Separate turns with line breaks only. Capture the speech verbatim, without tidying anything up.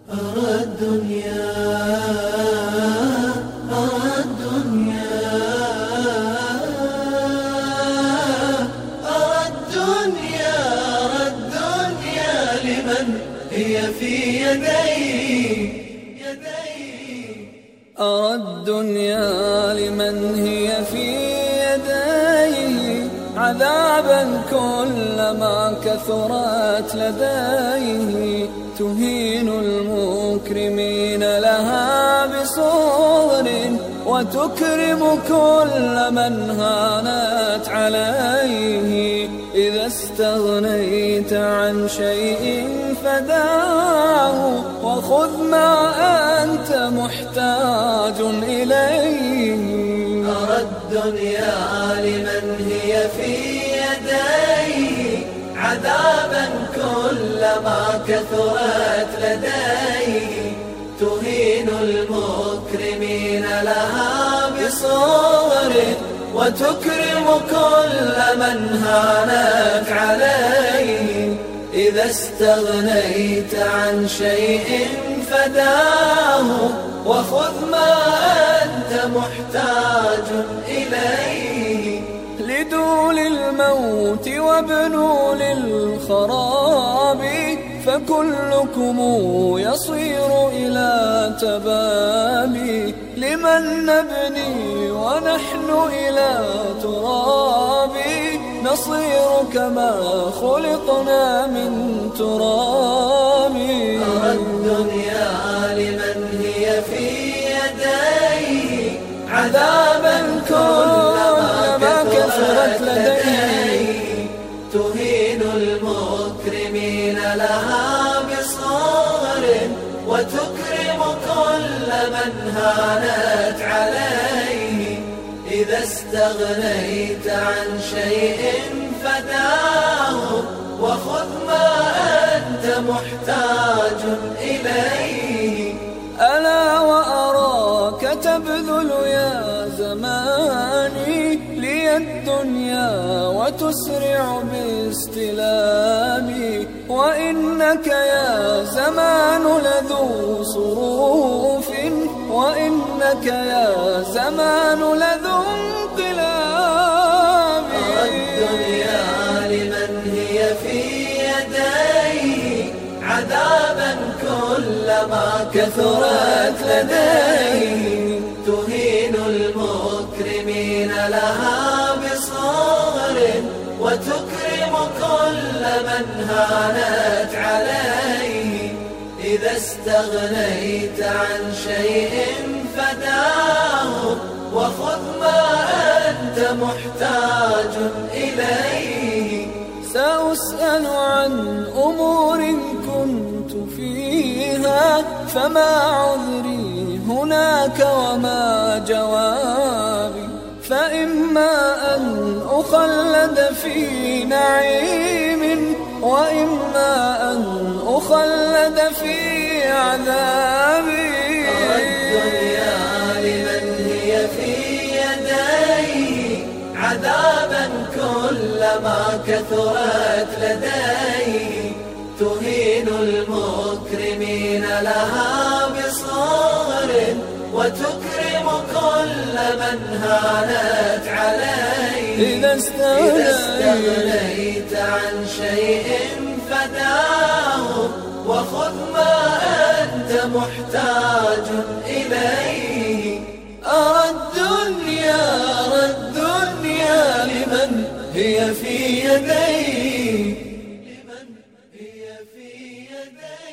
أرى الدنيا أرى الدنيا أرى الدنيا أرى الدنيا لمن هي في يدي
أرى الدنيا لمن هي في يديه عذابا كلما كثرت لديه تهين المكرمين لها بصغر وتكرم كل من هانت عليه إذا استغنيت عن شيء فداه وخذ ما أنت محتاج إليه.
أرى الدنيا لمن هي في يديه عذابا كلما كثرت لديه تهين المكرمين لها بصور وتكرم كل من هانت عليه إذا استغنيت عن شيء فداه وخذ ما أنت محتاج إليه.
لدول الموت وابنوا للخراب فكلكم يصير إلى تباب لمن نبني ونحن إلى تراب نصير كما خلقنا من تراب.
أرى الدنيا لمن هي في يديه عذابا كلما كثرت لديه تهين المكرمين لها بصغر وتكرم كل من هانت عليه إذا استغنيت عن شيء فداه وخذ ما أنت محتاج إليه.
ألا وأراك تبذل يا زماني لي الدنيا وتسرع باستلامي وإنك يا زمان لذو صروف وإنك يا زمان لذو انقلاب.
أرى الدنيا لمن هي في يديه عذابا كلما كثرت لديه تهين المكرمين لها بصغر وتكرم كل من هانت عليه إذا استغنيت عن شيء فداه وخذ ما أنت محتاج إليه.
سأسأل عن أمور كنت فيها فما عذري هناك وما جوابي فإما أن أخلد في نعيم وإما أن أخلد في عذابي.
أرى الدنيا لمن هي في يديه عذابا كلما كثرت لديه تهين المكرمين لها بصغر وتكرم كل من هانت عليه
إذا
استغنيت عن شيء فداه وخذ ما أنت محتاج إليه.
أرى الدنيا أرى الدنيا لمن هي في يدي
لمن هي في يدي